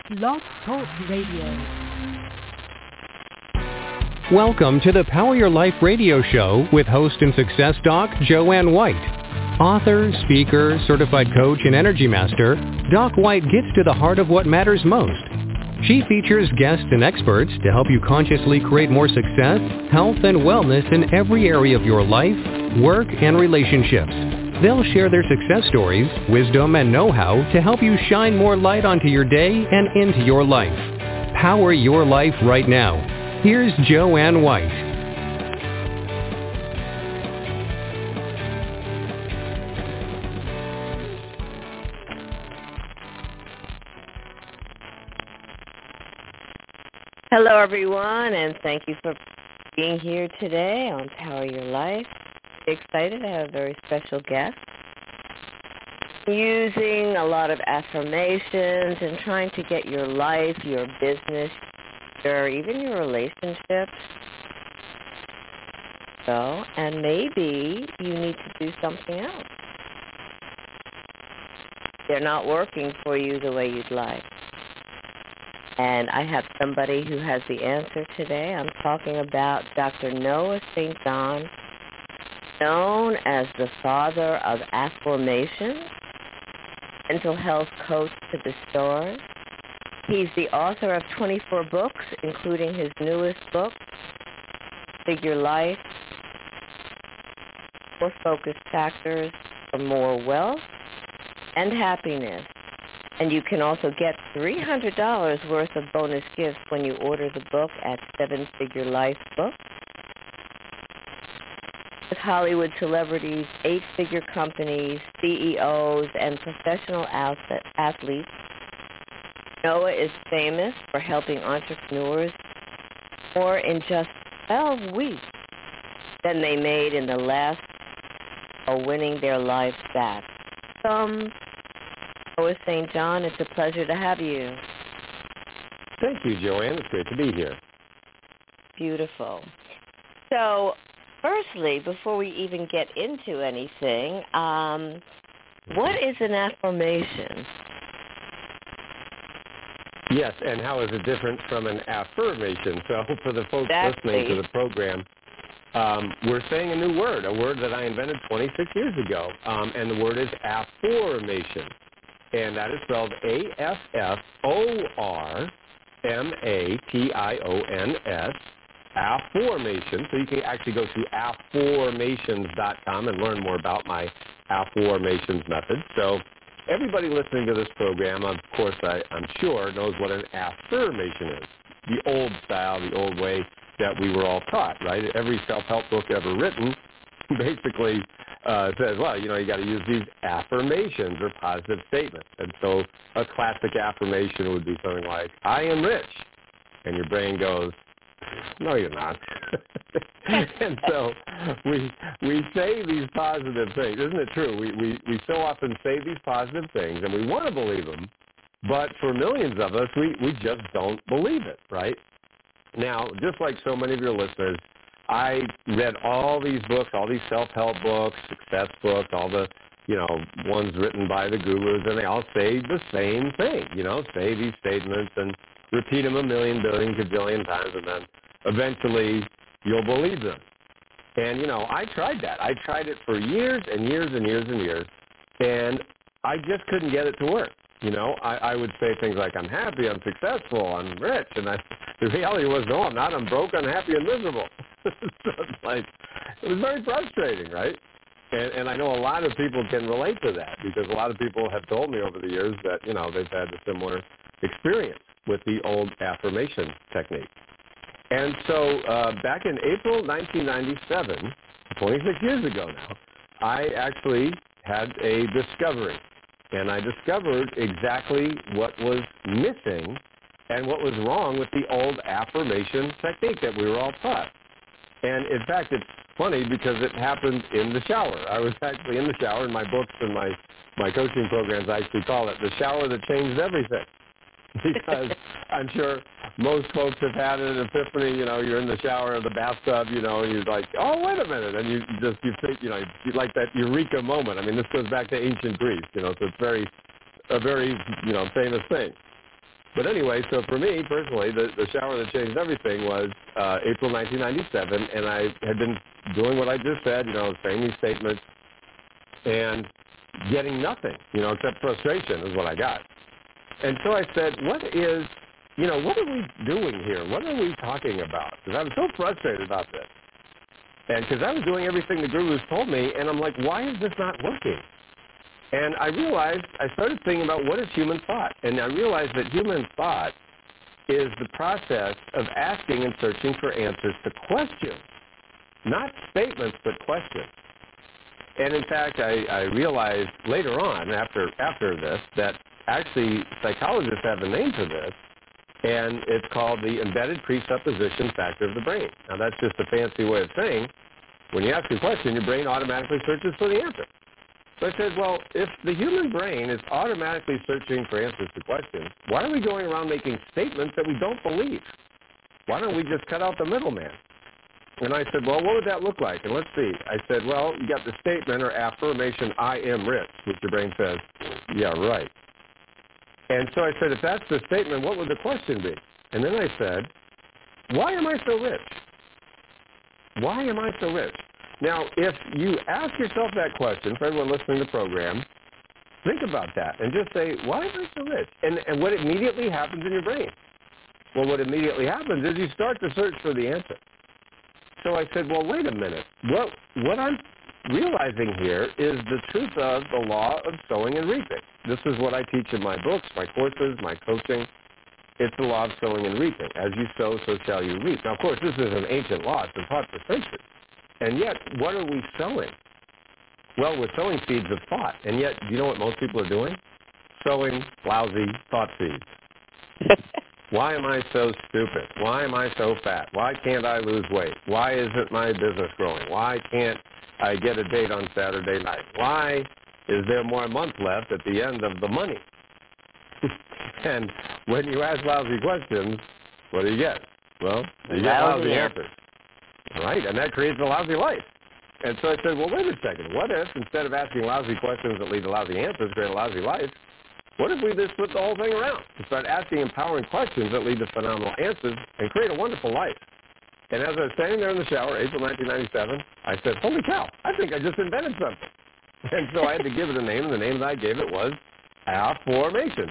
Blog Talk Radio. Welcome to the Power Your Life radio show with host and success doc Joanne White. Author, speaker, certified coach, and energy master, Doc White gets to the heart of what matters most. She features guests and experts to help you consciously create more success, health, and wellness in every area of your life, work, and relationships. They'll share their success stories, wisdom, and know-how to help you shine more light onto your day and into your life. Power your life right now. Here's Joanne White. Hello, everyone, and thank you for being here today on Power Your Life. Excited to have a very special guest. Using a lot of affirmations and trying to get your life, your business, or even your relationships. And maybe you need to do something else. They're not working for you the way you'd like. And I have somebody who has the answer today. I'm talking about Dr. Noah St. John, known as the father of affirmation, mental health coach to the stars. He's the author of 24 books, including his newest book, Figure Life, 4 Focus Factors for More Wealth and Happiness. And you can also get $300 worth of bonus gifts when you order the book at 7 Figure Life Book. With Hollywood celebrities, 8-figure companies, CEOs, and professional athletes, Noah is famous for helping entrepreneurs more in just 12 weeks than they made in the last while winning their lives back. Noah St. John, it's a pleasure to have you. Thank you, Joanne. It's great to be here. Beautiful. So, firstly, before we even get into anything, what is an affirmation? Yes, and how is it different from an affirmation? So for the folks listening to the program, we're saying a new word, a word that I invented 26 years ago, and the word is affirmation. And that is spelled A-F-F-O-R-M-A-T-I-O-N-S, affirmation. So you can actually go to affirmations.com and learn more about my affirmations method. So everybody listening to this program, of course, I'm sure, knows what an affirmation is. The old style, the old way that we were all taught, right? Every self-help book ever written basically says, well, you got to use these affirmations or positive statements. And so a classic affirmation would be something like, I am rich. And your brain goes, no, you're not. And so we say these positive things. Isn't it true? We so often say these positive things, and we want to believe them, but for millions of us, we just don't believe it, right? Now, just like so many of your listeners, I read all these books, all these self-help books, success books, all the, ones written by the gurus, and they all say the same thing, say these statements and repeat them a million, billion, gazillion times, and then eventually you'll believe them. And, I tried that. I tried it for years and years and years and years, and I just couldn't get it to work. I would say things like, I'm happy, I'm successful, I'm rich, and the reality was, no, I'm not. I'm broke, unhappy, and miserable. So it was very frustrating, right? And I know a lot of people can relate to that because a lot of people have told me over the years that, they've had a similar experience with the old affirmation technique. And so back in April 1997, 26 years ago now, I actually had a discovery. And I discovered exactly what was missing and what was wrong with the old affirmation technique that we were all taught. And in fact, it's funny because it happened in the shower. I was actually in the shower. In my books and my coaching programs, I actually call it the shower that changed everything. Because I'm sure most folks have had an epiphany, you're in the shower or the bathtub, and you're like, oh, wait a minute. And you think, you like that eureka moment. I mean, this goes back to ancient Greece, so it's a very, famous thing. But anyway, so for me personally, the shower that changed everything was April 1997, and I had been doing what I just said, saying these statements and getting nothing, except frustration is what I got. And so I said, what are we doing here? What are we talking about? Because I was so frustrated about this. And because I was doing everything the gurus told me, and I'm like, why is this not working? And I started thinking about what is human thought. And I realized that human thought is the process of asking and searching for answers to questions. Not statements, but questions. And in fact, I realized later on, after this, that actually psychologists have a name for this, and it's called the embedded presupposition factor of the brain. Now, that's just a fancy way of saying when you ask a question, your brain automatically searches for the answer. So I said, well, if the human brain is automatically searching for answers to questions, why are we going around making statements that we don't believe? Why don't we just cut out the middleman? And I said, well, what would that look like? And let's see. I said, well, you got the statement or affirmation, I am rich, which your brain says, yeah, right. And so I said, if that's the statement, what would the question be? And then I said, why am I so rich? Why am I so rich? Now, if you ask yourself that question, for everyone listening to the program, think about that and just say, why am I so rich? And what immediately happens in your brain? Well, what immediately happens is you start to search for the answer. So I said, well, wait a minute. What I'm realizing here is the truth of the law of sowing and reaping. This is what I teach in my books, my courses, my coaching. It's the law of sowing and reaping. As you sow, so shall you reap. Now, of course, this is an ancient law. It's been taught for centuries. And yet, what are we sowing? Well, we're sowing seeds of thought. And yet, do you know what most people are doing? Sowing lousy thought seeds. Why am I so stupid? Why am I so fat? Why can't I lose weight? Why isn't my business growing? Why can't I get a date on Saturday night? Why is there more month left at the end of the money? And when you ask lousy questions, what do you get? Well, you get lousy answers. All right, and that creates a lousy life. And so I said, well, wait a second. What if, instead of asking lousy questions that lead to lousy answers, create a lousy life, what if we just flip the whole thing around and start asking empowering questions that lead to phenomenal answers and create a wonderful life? And as I was standing there in the shower, April 1997, I said, holy cow, I think I just invented something. And so I had to give it a name, and the name that I gave it was Affirmation,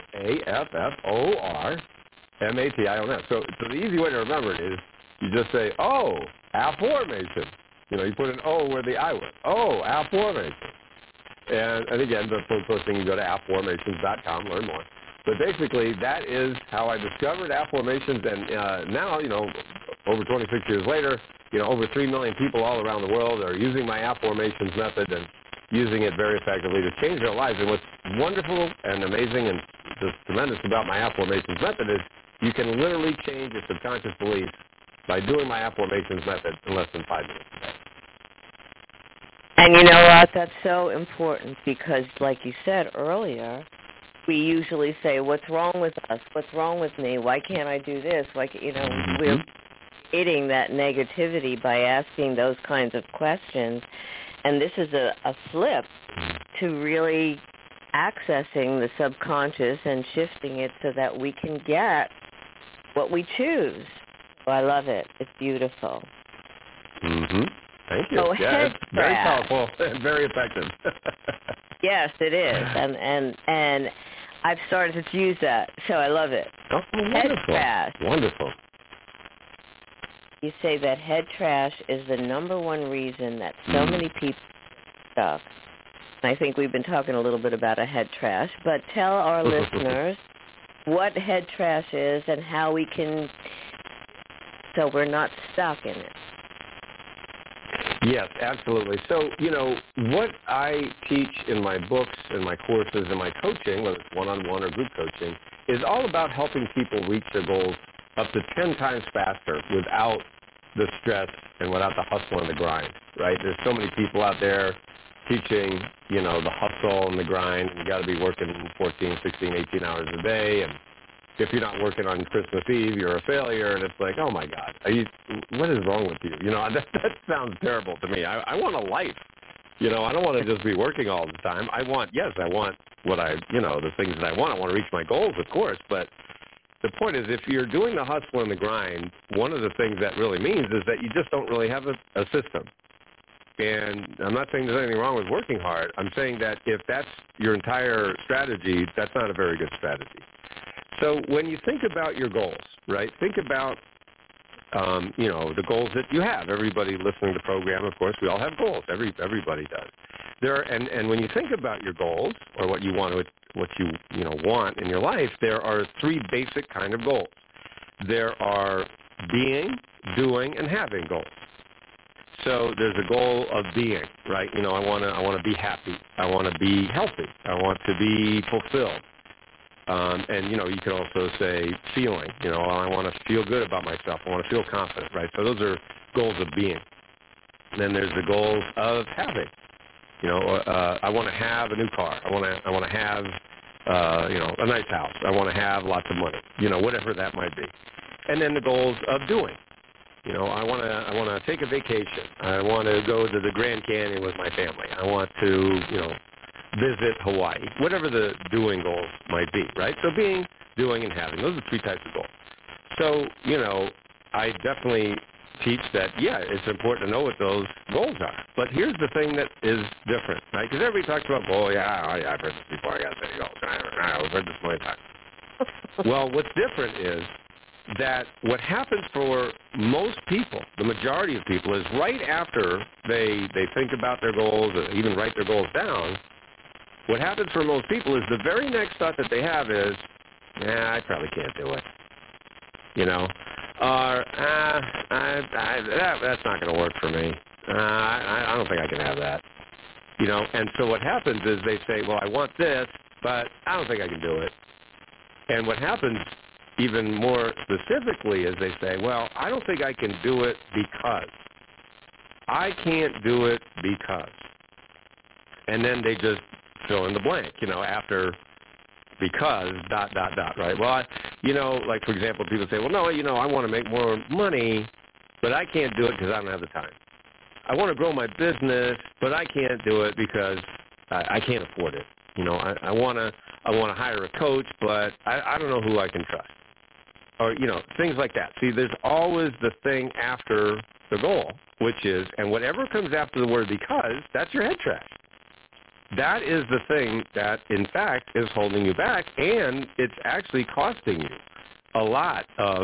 Affirmation. So the easy way to remember it is you just say, oh, Affirmation. You put an O where the I was. Oh, Affirmation. And again, the full posting, you go to affirmations.com, learn more. But basically, that is how I discovered affirmations. And now, over 26 years later, over 3 million people all around the world are using my affirmations method and using it very effectively to change their lives. And what's wonderful and amazing and just tremendous about my affirmations method is you can literally change your subconscious beliefs by doing my affirmations method in less than 5 minutes. And you know what? That's so important because, like you said earlier, we usually say, what's wrong with us? What's wrong with me? Why can't I do this? We're creating that negativity by asking those kinds of questions. And this is a flip to really accessing the subconscious and shifting it so that we can get what we choose. So I love it. It's beautiful. Mm-hmm. Thank you. So yeah, it's very powerful and very effective. Yes, it is. And I've started to use that, so I love it. Oh, head trash. Wonderful. You say that head trash is the number one reason that so many people are stuck. And I think we've been talking a little bit about a head trash, but tell our listeners what head trash is and how we can, so we're not stuck in it. Yes, absolutely. So, what I teach in my books and my courses and my coaching, whether it's one-on-one or group coaching, is all about helping people reach their goals up to 10 times faster without the stress and without the hustle and the grind, right? There's so many people out there teaching, the hustle and the grind, and you got to be working 14, 16, 18 hours a day, and if you're not working on Christmas Eve, you're a failure, and it's like, oh my God, what is wrong with you? That sounds terrible to me. I want a life. I don't want to just be working all the time. I want what the things that I want. I want to reach my goals, of course, but the point is, if you're doing the hustle and the grind, one of the things that really means is that you just don't really have a system. And I'm not saying there's anything wrong with working hard. I'm saying that if that's your entire strategy, that's not a very good strategy. So when you think about your goals, right, think about, the goals that you have. Everybody listening to the program, of course, we all have goals. Everybody does. And when you think about your goals or what you want in your life, there are three basic kind of goals. There are being, doing, and having goals. So there's a goal of being, right? I want to be happy. I want to be healthy. I want to be fulfilled. And you could also say feeling. I want to feel good about myself. I want to feel confident, right? So those are goals of being. And then there's the goals of having. I want to have a new car. I want to have a nice house. I want to have lots of money. Whatever that might be. And then the goals of doing. I want to take a vacation. I want to go to the Grand Canyon with my family. I want to, visit Hawaii. Whatever the doing goals might be, right? So being, doing, and having. Those are three types of goals. So, I definitely teach that, it's important to know what those goals are. But here's the thing that is different, right? Because everybody talks about, I've heard this before. I got to say goals. I've heard this many times. Well, what's different is that what happens for most people, the majority of people, is right after they think about their goals or even write their goals down, what happens for most people is the very next thought that they have is, I probably can't do it. Or, that's not going to work for me. I don't think I can have that. And so what happens is they say, well, I want this, but I don't think I can do it. And what happens even more specifically is they say, well, I don't think I can do it because. I can't do it because. And then they just fill in the blank, after because, ... right? Well, like, for example, people say, well, no, I want to make more money, but I can't do it because I don't have the time. I want to grow my business, but I can't do it because I can't afford it. I want to hire a coach, but I don't know who I can trust. Or, things like that. See, there's always the thing after the goal, which is, and whatever comes after the word because, that's your head trash. That is the thing that, in fact, is holding you back, and it's actually costing you a lot of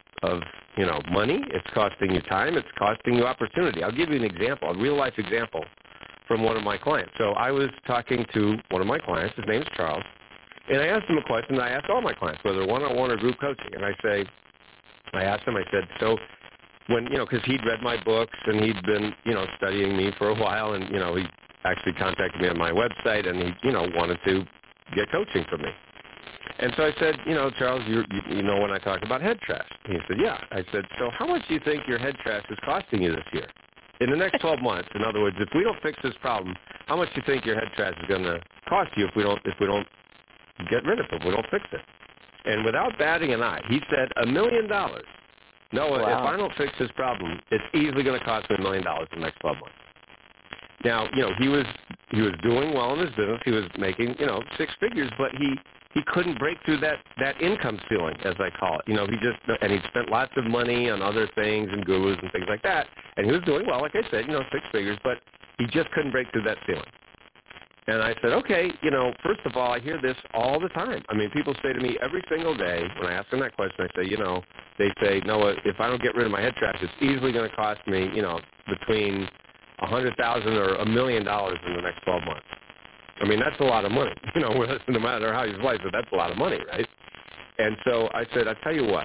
money. It's costing you time. It's costing you opportunity. I'll give you an example, a real-life example from one of my clients. So I was talking to one of my clients. His name is Charles. And I asked him a question that I ask all my clients, whether one-on-one or group coaching. And I asked him, I said, so when, because he'd read my books and he'd been, studying me for a while, and, he actually contacted me on my website, and he, wanted to get coaching from me. And so I said, Charles, you know when I talk about head trash. He said, yeah. I said, so how much do you think your head trash is costing you this year? In the next 12 months, in other words, if we don't fix this problem, how much do you think your head trash is going to cost you if we don't get rid of it, if we don't fix it? And without batting an eye, he said $1 million. Noah, If I don't fix this problem, it's easily going to cost me $1 million in the next 12 months. Now, he was doing well in his business. He was making, six figures, but he couldn't break through that income ceiling, as I call it. He spent lots of money on other things and gurus and things like that. And he was doing well, like I said, six figures, but he just couldn't break through that ceiling. And I said, okay, first of all, I hear this all the time. I mean, people say to me every single day when I ask them that question, I say, they say, Noah, if I don't get rid of my head trash, it's easily going to cost me, between $100,000 or $1 million in the next 12 months. I mean, that's a lot of money. No matter how you slice it, that's a lot of money, right? And so I said, I tell you what,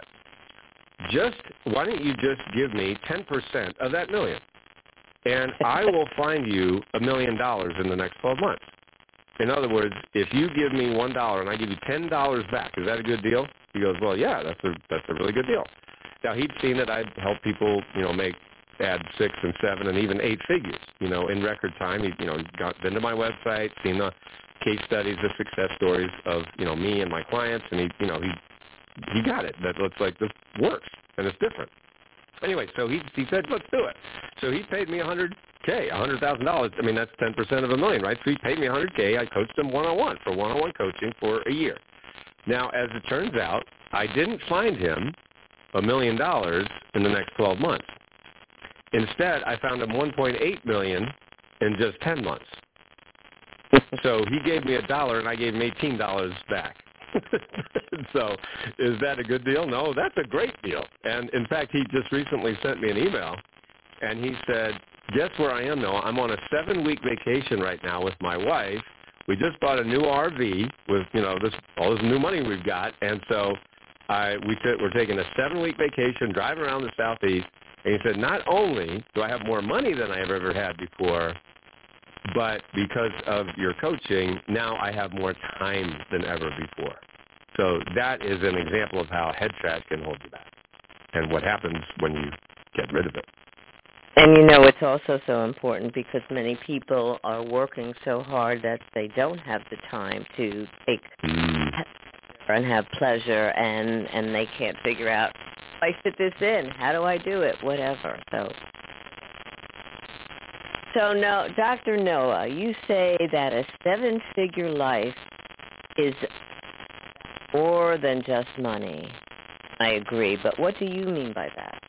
why don't you just give me 10% of that million, and I will find you $1 million in the next 12 months. In other words, if you give me $1 and I give you $10 back, is that a good deal? He goes, well, yeah, that's a really good deal. Now, he'd seen that I'd help people, add 6 and 7 and even 8 figures, in record time. He'd been to my website, seen the case studies, the success stories of, me and my clients, and he got it. That looks like this works, and it's different. Anyway, so he said, let's do it. So he paid me $100,000. I mean, that's 10% of $1 million, right? So he paid me $100K. I coached him one-on-one for one-on-one coaching for a year. Now, as it turns out, I didn't find him $1 million in the next 12 months. Instead, I found him $1.8 million in just 10 months. So he gave me $1 and I gave him $18 back. So is that a good deal? No, that's a great deal. And in fact, he just recently sent me an email and he said, guess where I am now? I'm on a 7-week vacation right now with my wife. We just bought a new RV with, all this new money we've got. And so we're taking a 7-week vacation, driving around the Southeast. And he said, not only do I have more money than I have ever had before, but because of your coaching, now I have more time than ever before. So that is an example of how head trash can hold you back and what happens when you get rid of it. And it's also so important because many people are working so hard that they don't have the time to take and have pleasure, and they can't figure out, I fit this in, how do I do it, whatever. So no, Dr. Noah, you say that a 7-figure life is more than just money. I agree, but what do you mean by that?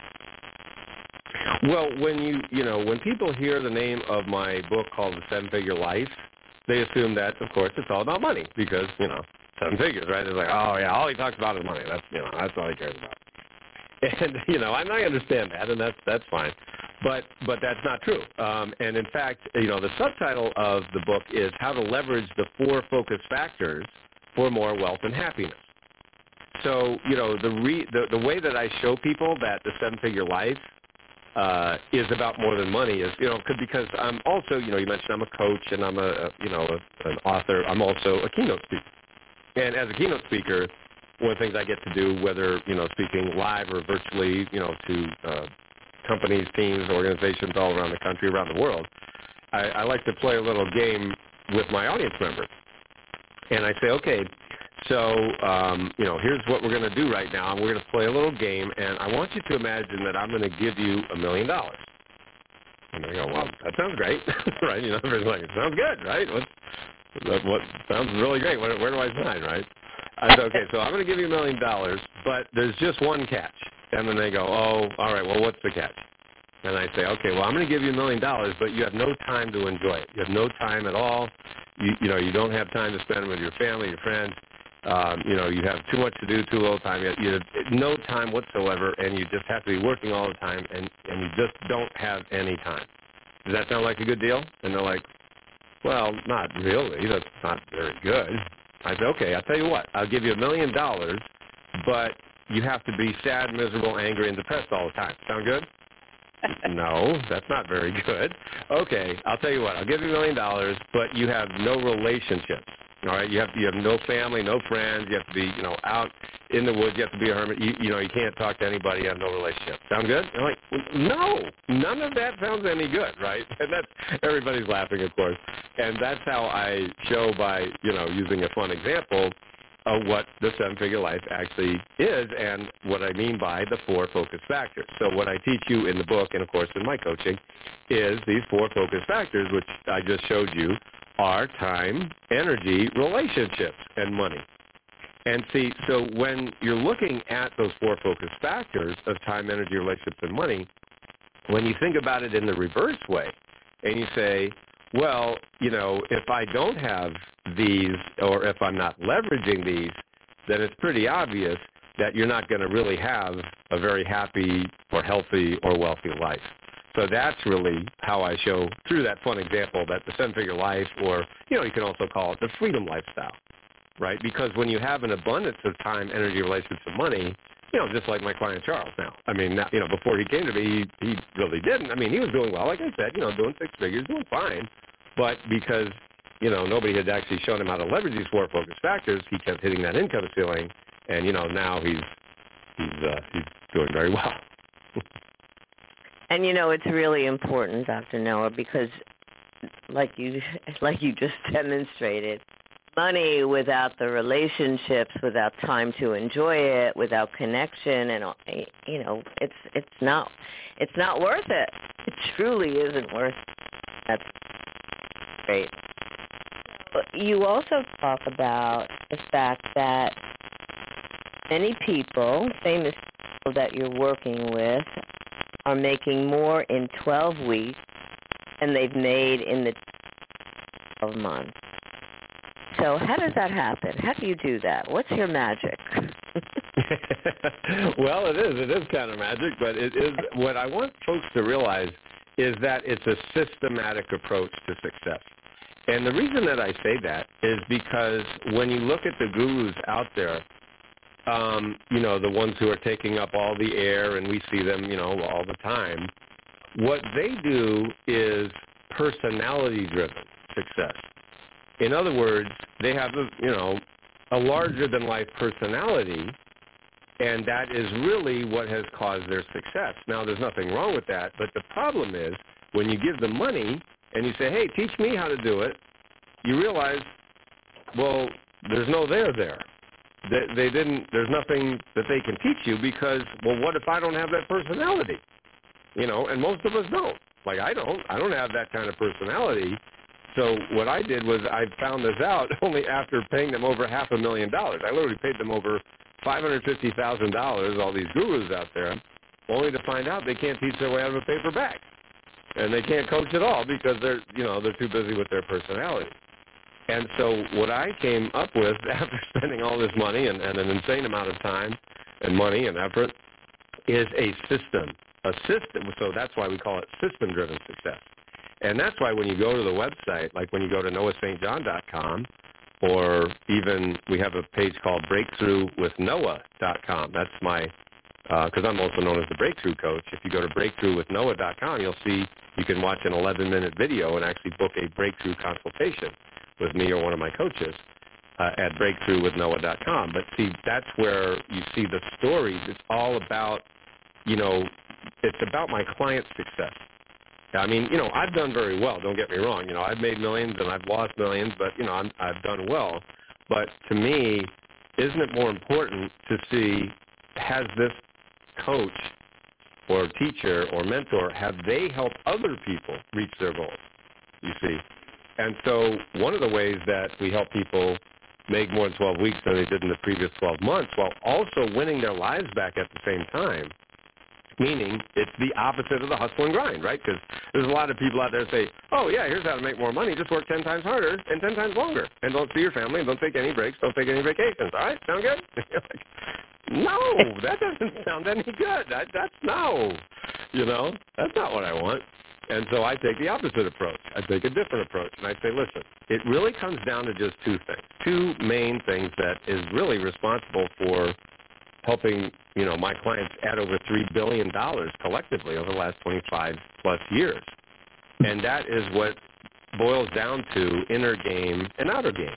Well, when people hear the name of my book called The 7-Figure Life, they assume that, of course, it's all about money because, 7 figures, right? It's like, oh, yeah, all he talks about is money. That's all he cares about. And, I understand that, and that's fine. But that's not true. And in fact, the subtitle of the book is How to Leverage the 4 Focus Factors for More Wealth and Happiness. So, the way that I show people that the 7-figure life is about more than money is, because I'm also, you mentioned I'm a coach and I'm an author. I'm also a keynote speaker. And as a keynote speaker, one of the things I get to do, whether, speaking live or virtually, to companies, teams, organizations all around the country, around the world, I like to play a little game with my audience members. And I say, okay, so, here's what we're going to do right now. We're going to play a little game, and I want you to imagine that I'm going to give you $1 million. And they go, well, that sounds great, right? Everybody's like, it sounds good, right? What sounds really great. Where do I sign, right? I said, okay, so I'm going to give you $1 million, but there's just one catch. And then they go, oh, all right, well, what's the catch? And I say, okay, well, I'm going to give you $1 million, but you have no time to enjoy it. You have no time at all. You don't have time to spend with your family, your friends. You have too much to do, too little time. You have no time whatsoever, and you just have to be working all the time, and you just don't have any time. Does that sound like a good deal? And they're like, well, not really. That's not very good. I said, okay, I'll tell you what. I'll give you $1 million, but you have to be sad, miserable, angry, and depressed all the time. Sound good? No, that's not very good. Okay, I'll tell you what. I'll give you $1 million, but you have no relationships. All right, you have no family, no friends. You have to be, out in the woods. You have to be a hermit. You can't talk to anybody. You have no relationship. Sound good? And I'm like, no, none of that sounds any good, right? And that's everybody's laughing, of course. And that's how I show by, using a fun example of what the 7-figure life actually is and what I mean by the 4 focus factors. So what I teach you in the book and, of course, in my coaching is these 4 focus factors, which I just showed you, are time, energy, relationships, and money. And see, so when you're looking at those 4 focus factors of time, energy, relationships, and money, when you think about it in the reverse way, and you say, well, if I don't have these or if I'm not leveraging these, then it's pretty obvious that you're not going to really have a very happy or healthy or wealthy life. So that's really how I show through that fun example that the 7-figure life, or, you can also call it the freedom lifestyle, right? Because when you have an abundance of time, energy, relationships, and money, just like my client Charles now. I mean, before he came to me, he really didn't. I mean, he was doing well, like I said, doing 6 figures, doing fine. But because, nobody had actually shown him how to leverage these 4 focus factors, he kept hitting that income ceiling, and, now he's doing very well. And it's really important, Dr. Noah, because like you just demonstrated, money without the relationships, without time to enjoy it, without connection, and it's not worth it. It truly isn't worth it. That's great. But you also talk about the fact that many people, famous people that you're working with, are making more in 12 weeks than they've made in the 12 months. So how does that happen? How do you do that? What's your magic? Well, it is kind of magic, but it is what I want folks to realize is that it's a systematic approach to success. And the reason that I say that is because when you look at the gurus out there, the ones who are taking up all the air, and we see them, all the time, what they do is personality-driven success. In other words, they have a larger-than-life personality, and that is really what has caused their success. Now, there's nothing wrong with that, but the problem is when you give them money and you say, hey, teach me how to do it, you realize, well, there's no there there. There's nothing that they can teach you because, well, what if I don't have that personality? And most of us don't. Like I don't have that kind of personality. So what I did was I found this out only after paying them over $500,000. I literally paid them over $550,000, all these gurus out there, only to find out they can't teach their way out of a paper bag. And they can't coach at all because they're too busy with their personality. And so what I came up with after spending all this money and an insane amount of time and money and effort is a system. A system. So that's why we call it system-driven success. And that's why when you go to the website, like when you go to noahstjohn.com, or even we have a page called breakthroughwithnoah.com. That's my, because I'm also known as the Breakthrough Coach. If you go to breakthroughwithnoah.com, you'll see you can watch an 11-minute video and actually book a breakthrough consultation with me or one of my coaches at breakthroughwithnoah.com. But see, that's where you see the stories. It's all about, it's about my client's success. I mean, I've done very well. Don't get me wrong. I've made millions and I've lost millions, but, I've done well. But to me, isn't it more important to see, has this coach or teacher or mentor, have they helped other people reach their goals, you see? And so one of the ways that we help people make more in 12 weeks than they did in the previous 12 months while also winning their lives back at the same time, meaning it's the opposite of the hustle and grind, right? Because there's a lot of people out there that say, oh, yeah, here's how to make more money. Just work 10 times harder and 10 times longer. And don't see your family and don't take any breaks. Don't take any vacations. All right? Sound good? No, that doesn't sound any good. That's no. That's not what I want. And so I take the opposite approach. I take a different approach. And I say, listen, it really comes down to just two things, two main things that is really responsible for helping, my clients add over $3 billion collectively over the last 25-plus years. And that is what boils down to inner game and outer game.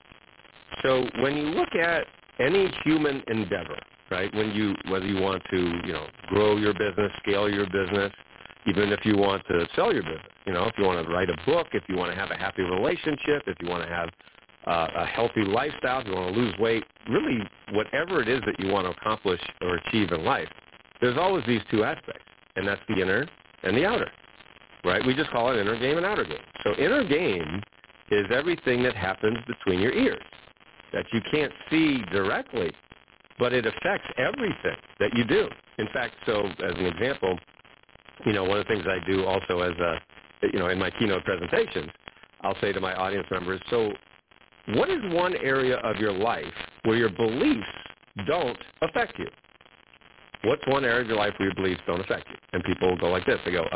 So when you look at any human endeavor, right, whether you want to, grow your business, scale your business, even if you want to sell your business, if you want to write a book, if you want to have a happy relationship, if you want to have a healthy lifestyle, if you want to lose weight, really whatever it is that you want to accomplish or achieve in life, there's always these two aspects, and that's the inner and the outer, right? We just call it inner game and outer game. So inner game is everything that happens between your ears that you can't see directly, but it affects everything that you do. In fact, so as an example, one of the things I do also as in my keynote presentations, I'll say to my audience members, so what is one area of your life where your beliefs don't affect you? What's one area of your life where your beliefs don't affect you? And people go like this. They go,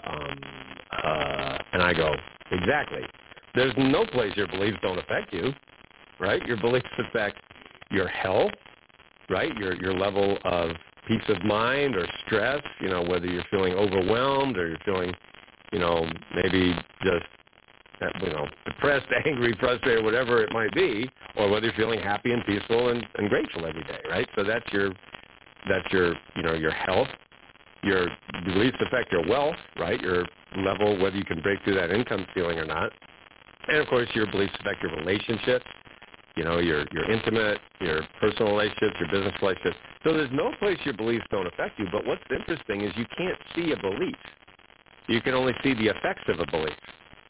and I go, exactly. There's no place your beliefs don't affect you, right? Your beliefs affect your health, right? Your level of peace of mind or stress, whether you're feeling overwhelmed or you're feeling, maybe just, depressed, angry, frustrated, whatever it might be, or whether you're feeling happy and peaceful and grateful every day, right? So that's your your health. Your beliefs affect your wealth, right? Your level, whether you can break through that income ceiling or not. And, of course, your beliefs affect your relationships, your intimate, your personal relationships, your business relationships. So there's no place your beliefs don't affect you, but what's interesting is you can't see a belief. You can only see the effects of a belief.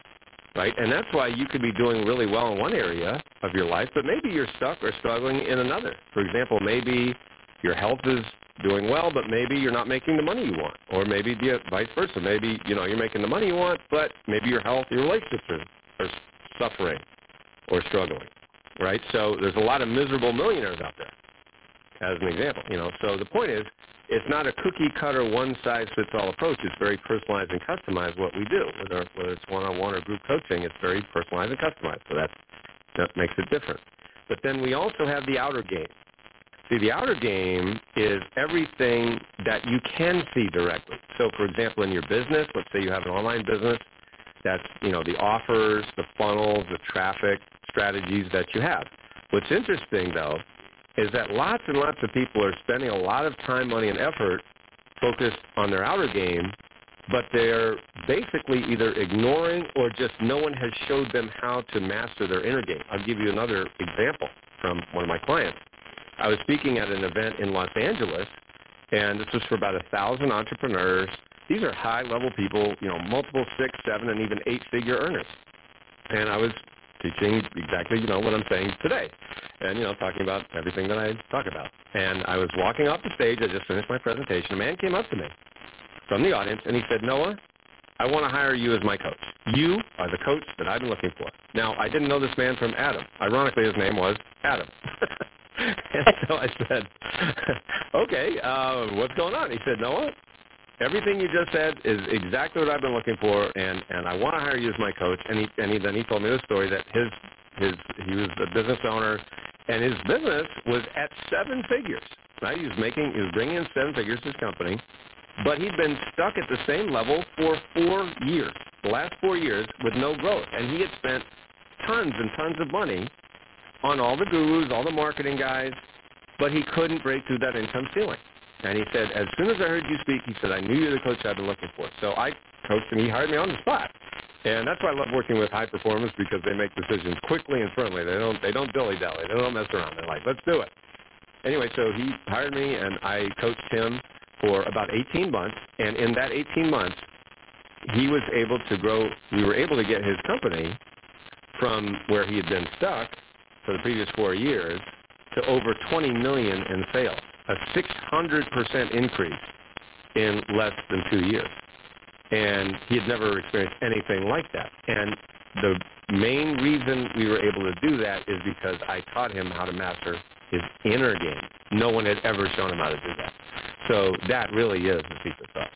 right? And that's why you could be doing really well in one area of your life, but maybe you're stuck or struggling in another. For example, maybe your health is doing well, but maybe you're not making the money you want. Or maybe vice versa. Maybe, you're making the money you want, but maybe your health, your relationships are suffering or struggling, right? So there's a lot of miserable millionaires out there, as an example. So the point is, it's not a cookie-cutter, one-size-fits-all approach. It's very personalized and customized what we do. Whether it's one-on-one or group coaching, it's very personalized and customized. So that makes it different. But then we also have the outer game. See, the outer game is everything that you can see directly. So, for example, in your business, let's say you have an online business, that's, the offers, the funnels, the traffic strategies that you have. What's interesting, though, is that lots and lots of people are spending a lot of time, money, and effort focused on their outer game, but they're basically either ignoring or just no one has showed them how to master their inner game. I'll give you another example from one of my clients. I was speaking at an event in Los Angeles, and this was for about 1,000 entrepreneurs. These are high-level people, multiple 6, 7, and even 8-figure earners. And I was teaching exactly, what I'm saying today, and, talking about everything that I talk about. And I was walking off the stage. I just finished my presentation. A man came up to me from the audience, and he said, Noah, I want to hire you as my coach. You are the coach that I've been looking for. Now, I didn't know this man from Adam. Ironically, his name was Adam. And so I said, okay, what's going on? He said, Noah, everything you just said is exactly what I've been looking for, and I want to hire you as my coach. And then he told me the story that he was a business owner, and his business was at 7 figures. Right? He was bringing in 7 figures to his company, but he'd been stuck at the same level for 4 years, the last 4 years, with no growth. And he had spent tons and tons of money on all the gurus, all the marketing guys, but he couldn't break through that income ceiling. And he said, as soon as I heard you speak, he said, I knew you're the coach I've been looking for. So I coached him. He hired me on the spot. And that's why I love working with high performers, because they make decisions quickly and firmly. They don't dilly-dally. They don't mess around. They're like, let's do it. Anyway, so he hired me, and I coached him for about 18 months. And in that 18 months, he was able to grow. We were able to get his company from where he had been stuck for the previous 4 years to over $20 million in sales, a 600% increase in less than 2 years. And he had never experienced anything like that. And the main reason we were able to do that is because I taught him how to master his inner game. No one had ever shown him how to do that. So that really is the secret sauce.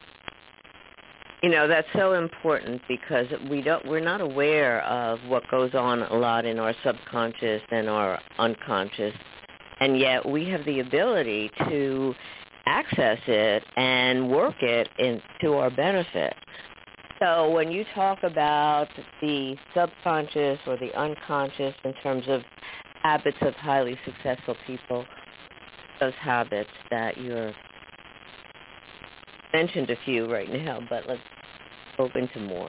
That's so important, because we're not aware of what goes on a lot in our subconscious and our unconscious, and yet we have the ability to access it and work it to our benefit. So when you talk about the subconscious or the unconscious in terms of habits of highly successful people, those habits that you're mentioned a few right now, but let's open into more.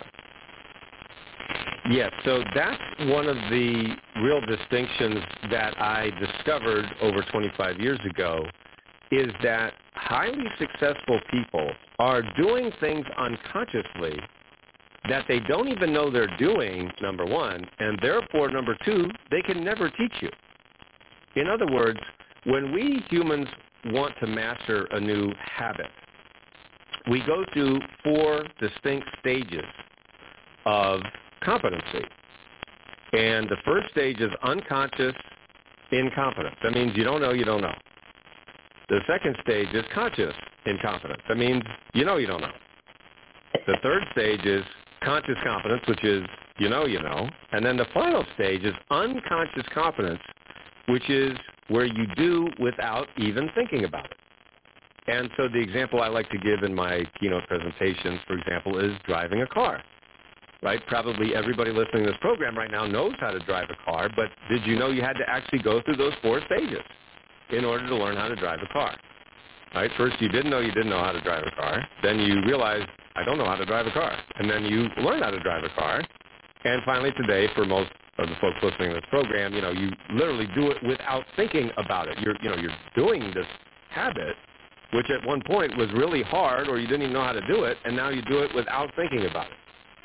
Yes, so that's one of the real distinctions that I discovered over 25 years ago, is that highly successful people are doing things unconsciously that they don't even know they're doing, number one, and therefore, number two, they can never teach you. In other words, when we humans want to master a new habit, we go through 4 distinct stages of competency. And the first stage is unconscious incompetence. That means you don't know you don't know. The second stage is conscious incompetence. That means you know you don't know. The third stage is conscious competence, which is you know. And then the final stage is unconscious competence, which is where you do without even thinking about it. And so the example I like to give in my keynote presentations, for example, is driving a car. Right? Probably everybody listening to this program right now knows how to drive a car, but did you know you had to actually go through those 4 stages in order to learn how to drive a car? Right? First, you didn't know how to drive a car. Then you realized, I don't know how to drive a car. And then you learn how to drive a car. And finally today, for most of the folks listening to this program, you literally do it without thinking about it. You're doing this habit, which at one point was really hard, or you didn't even know how to do it, and now you do it without thinking about it.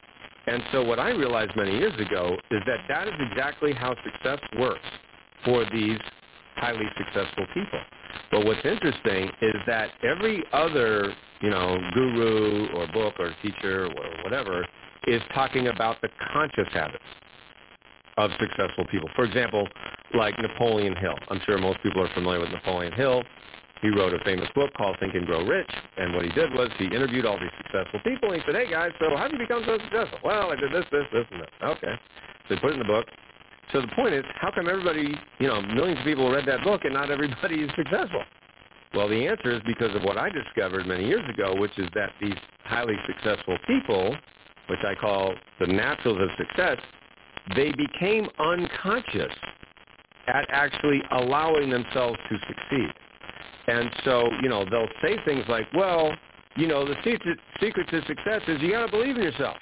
And so what I realized many years ago is that that is exactly how success works for these highly successful people. But what's interesting is that every other, guru or book or teacher or whatever is talking about the conscious habits of successful people. For example, like Napoleon Hill. I'm sure most people are familiar with Napoleon Hill. He wrote a famous book called Think and Grow Rich, and what he did was he interviewed all these successful people, and he said, hey, guys, so how did you become so successful? Well, I did this, this, this, and that. Okay. So he put it in the book. So the point is, how come everybody, millions of people read that book and not everybody is successful? Well, the answer is because of what I discovered many years ago, which is that these highly successful people, which I call the naturals of success, they became unconscious at actually allowing themselves to succeed. And so, they'll say things like, well, the secret to success is you got to believe in yourself.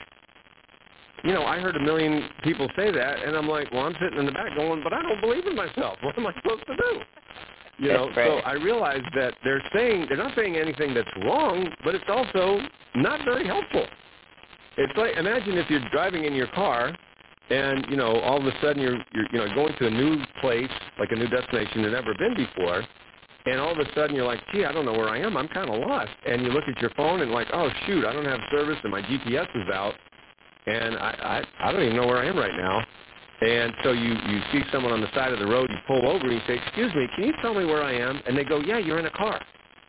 I heard a million people say that, and I'm like, well, I'm sitting in the back going, but I don't believe in myself. What am I supposed to do? So I realized that they're not saying anything that's wrong, but it's also not very helpful. It's like, imagine if you're driving in your car and, all of a sudden you're going to a new place, like a new destination you've never been before, and all of a sudden you're like, gee, I don't know where I am. I'm kind of lost. And you look at your phone and like, oh, shoot, I don't have service and my GPS is out, and I don't even know where I am right now. And so you see someone on the side of the road, you pull over and you say, excuse me, can you tell me where I am? And they go, yeah, you're in a car.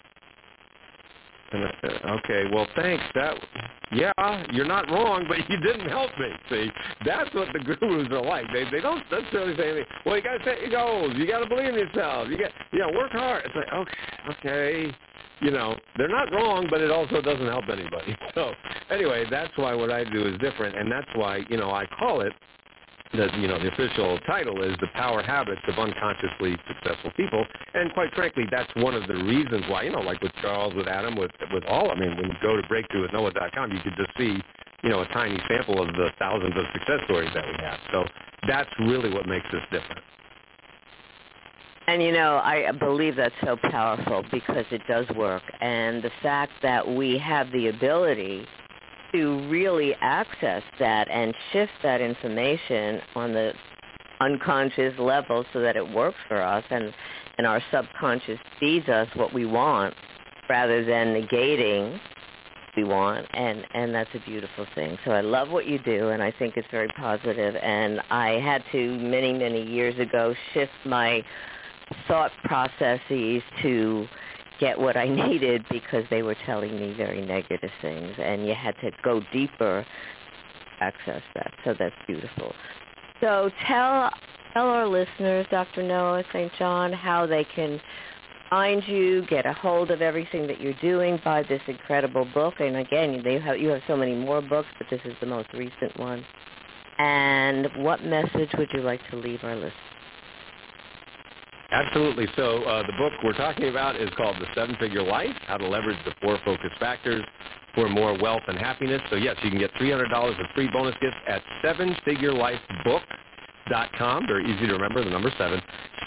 And I said, okay, well, thanks. Yeah, you're not wrong, but you didn't help me. See, that's what the gurus are like. They don't necessarily say anything. Well, you got to set your goals. You got to believe in yourself. You got, work hard. It's like, okay. They're not wrong, but it also doesn't help anybody. So anyway, that's why what I do is different, and that's why, I call it, the official title is The Power Habits of Unconsciously Successful People. And quite frankly, that's one of the reasons why, like with Charles, with Adam, with all, when you go to breakthroughwithnoah.com, you could just see, a tiny sample of the thousands of success stories that we have. So that's really what makes us different. And, I believe that's so powerful because it does work. And the fact that we have the ability to really access that and shift that information on the unconscious level so that it works for us and our subconscious feeds us what we want rather than negating what we want, and that's a beautiful thing. So I love what you do, and I think it's very positive. And I had to, many, many years ago, shift my thought processes to get what I needed because they were telling me very negative things, and you had to go deeper to access that. So that's beautiful. So tell our listeners, Dr. Noah St. John, how they can find you, get a hold of everything that you're doing, buy this incredible book. And again, you have so many more books, but this is the most recent one. And what message would you like to leave our listeners? Absolutely. So the book we're talking about is called The Seven-Figure Life, How to Leverage the Four Focus Factors for More Wealth and Happiness. So, yes, you can get $300 of free bonus gifts at sevenfigurelifebook.com. Very easy to remember, the number 7,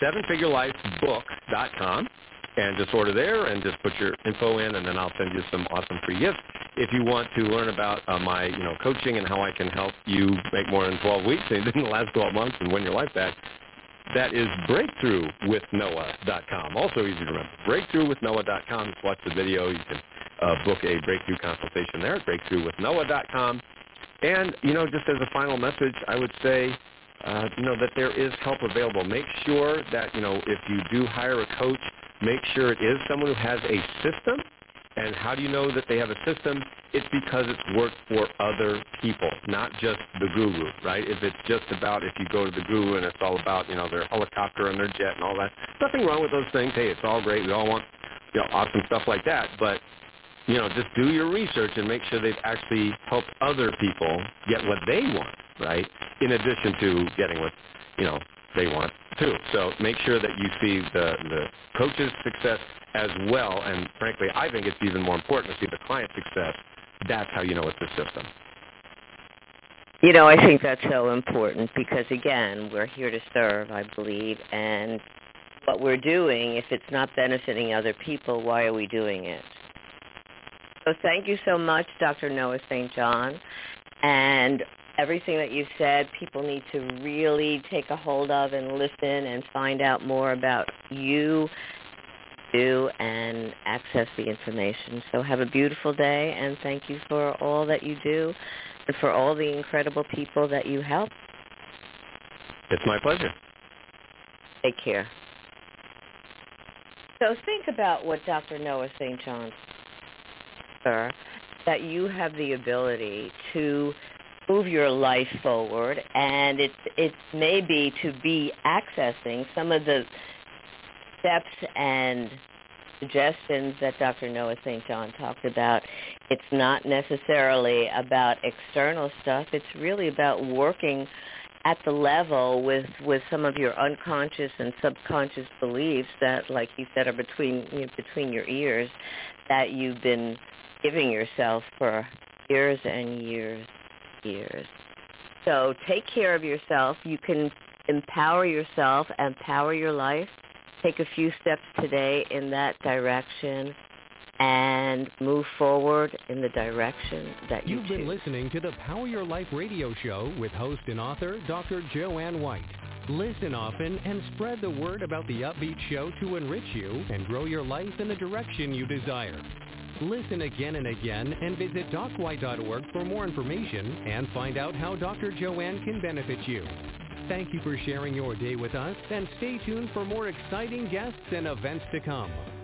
sevenfigurelifebook.com. And just order there and just put your info in, and then I'll send you some awesome free gifts. If you want to learn about my coaching and how I can help you make more in 12 weeks in the last 12 months and win your life back, that is breakthroughwithnoah.com. Also easy to remember. Breakthroughwithnoah.com. Just watch the video. You can book a breakthrough consultation there at breakthroughwithnoah.com. And, just as a final message, I would say, that there is help available. Make sure that, if you do hire a coach, make sure it is someone who has a system. And how do you know that they have a system? It's because it's worked for other people, not just the guru, right? If it's just about if you go to the guru and it's all about, their helicopter and their jet and all that, nothing wrong with those things. Hey, it's all great. We all want, awesome stuff like that. But, just do your research and make sure they've actually helped other people get what they want, right? In addition to getting what, they want too. So make sure that you see the coach's success as well, and frankly, I think it's even more important to see the client's success. That's how you know it's a system. I think that's so important because, again, we're here to serve, I believe, and what we're doing, if it's not benefiting other people, why are we doing it? So thank you so much, Dr. Noah St. John. And everything that you've said, people need to really take a hold of and listen and find out more about you, and access the information. So have a beautiful day, and thank you for all that you do and for all the incredible people that you help. It's my pleasure. Take care. So think about what Dr. Noah St. John said, that you have the ability to move your life forward, and it may be to be accessing some of the steps and suggestions that Dr. Noah St. John talked about. It's not necessarily about external stuff. It's really about working at the level with some of your unconscious and subconscious beliefs that, like you said, are between your ears, that you've been giving yourself for years and years. So take care of yourself. You can empower yourself and power your life. Take a few steps today in that direction and move forward in the direction that you choose. You've been listening to the Power Your Life radio show with host and author Dr. Joanne White. Listen often and spread the word about the upbeat show to enrich you and grow your life in the direction you desire. Listen again and again and visit docwhite.org for more information and find out how Dr. Joanne can benefit you. Thank you for sharing your day with us, and stay tuned for more exciting guests and events to come.